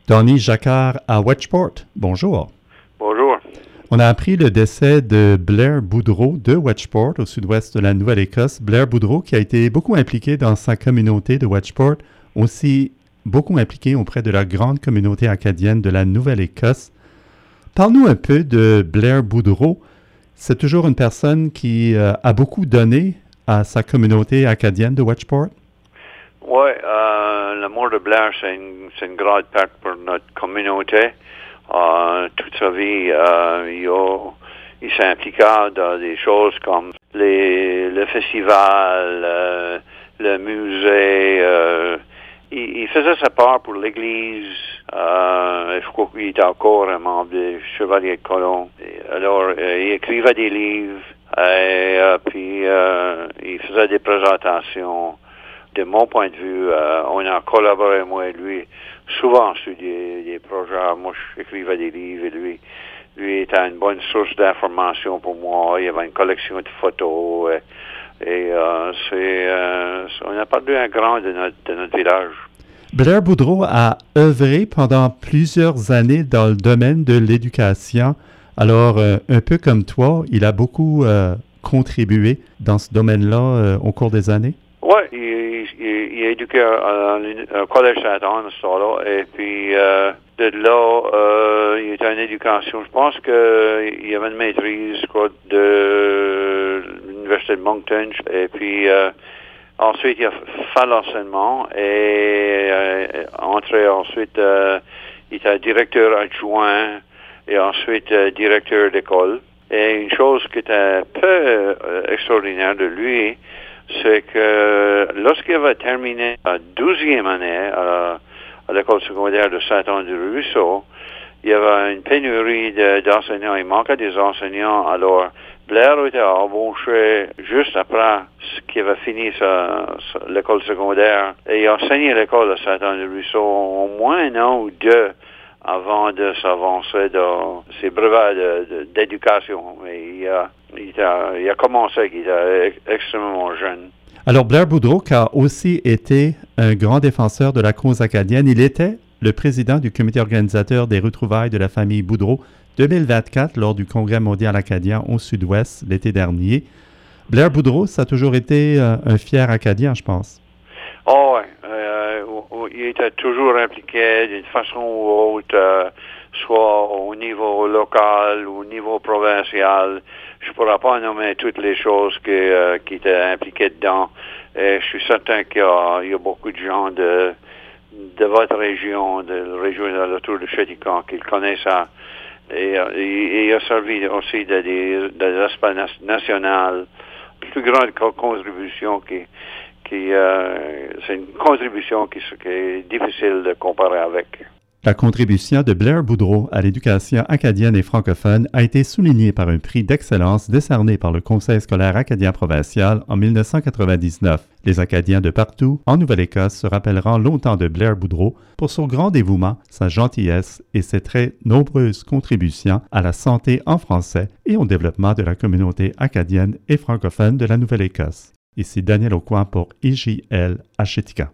Donny Jacquard à Wedgeport. Bonjour. Bonjour. On a appris le décès de Blair Boudreau de Wedgeport, au sud-ouest de la Nouvelle-Écosse. Blair Boudreau qui a été beaucoup impliqué dans sa communauté de Wedgeport, aussi beaucoup impliqué auprès de la grande communauté acadienne de la Nouvelle-Écosse. Parle-nous un peu de Blair Boudreau. C'est toujours une personne qui a beaucoup donné à sa communauté acadienne de Wedgeport? Oui, la mort de Blair, c'est une grande perte pour notre communauté. Toute sa vie, il s'est impliqué dans des choses comme le festival, le musée. Il faisait sa part pour l'Église. Je crois qu'il était encore un membre des Chevaliers de Colomb. Alors, il écrivait des livres puis il faisait des présentations. De mon point de vue, on a collaboré, moi et lui, souvent sur des projets. Moi, j'écrivais des livres et lui était une bonne source d'information pour moi. Il y avait une collection de photos. On a perdu un grand de notre village. Blair Boudreau a œuvré pendant plusieurs années dans le domaine de l'éducation. Alors, un peu comme toi, il a beaucoup contribué dans ce domaine-là au cours des années? Oui, il est éduqué au Collège Saint-Anne, et puis de là, il était en éducation. Je pense qu'il y avait une maîtrise de l'Université de Moncton, et puis ensuite il a fait l'enseignement et ensuite il était directeur adjoint et ensuite directeur d'école. Et une chose qui était un peu extraordinaire de lui, c'est que lorsqu'il avait terminé la 12e année à l'école secondaire de Saint-Anne-du-Ruisseau, il y avait une pénurie d'enseignants. Il manquait des enseignants. Alors, Blair était embauché juste après qu'il avait fini l'école secondaire. Et il a enseigné l'école à Saint-Anne-du-Ruisseau au moins un an ou deux avant de s'avancer dans ses brevets d'éducation. Et il a commencé, il était extrêmement jeune. Alors, Blair Boudreau, qui a aussi été un grand défenseur de la cause acadienne, il était le président du comité organisateur des retrouvailles de la famille Boudreau 2024 lors du Congrès mondial acadien au Sud-Ouest l'été dernier. Blair Boudreau, ça a toujours été un fier Acadien, je pense. Oh, oui. Il était toujours impliqué d'une façon ou autre, soit au niveau local ou au niveau provincial. Je ne pourrais pas nommer toutes les choses qui étaient impliquées dedans. Et je suis certain qu'il y a beaucoup de gens de votre région, de la région autour de Chéticamp, qui connaissent ça. Et il a servi aussi de l'aspect national. Plus grande contribution c'est une contribution qui est difficile de comparer avec. La contribution de Blair Boudreau à l'éducation acadienne et francophone a été soulignée par un prix d'excellence décerné par le Conseil scolaire acadien provincial en 1999. Les Acadiens de partout en Nouvelle-Écosse se rappelleront longtemps de Blair Boudreau pour son grand dévouement, sa gentillesse et ses très nombreuses contributions à la santé en français et au développement de la communauté acadienne et francophone de la Nouvelle-Écosse. Ici Daniel Aucoin pour IJL à Chéticamp.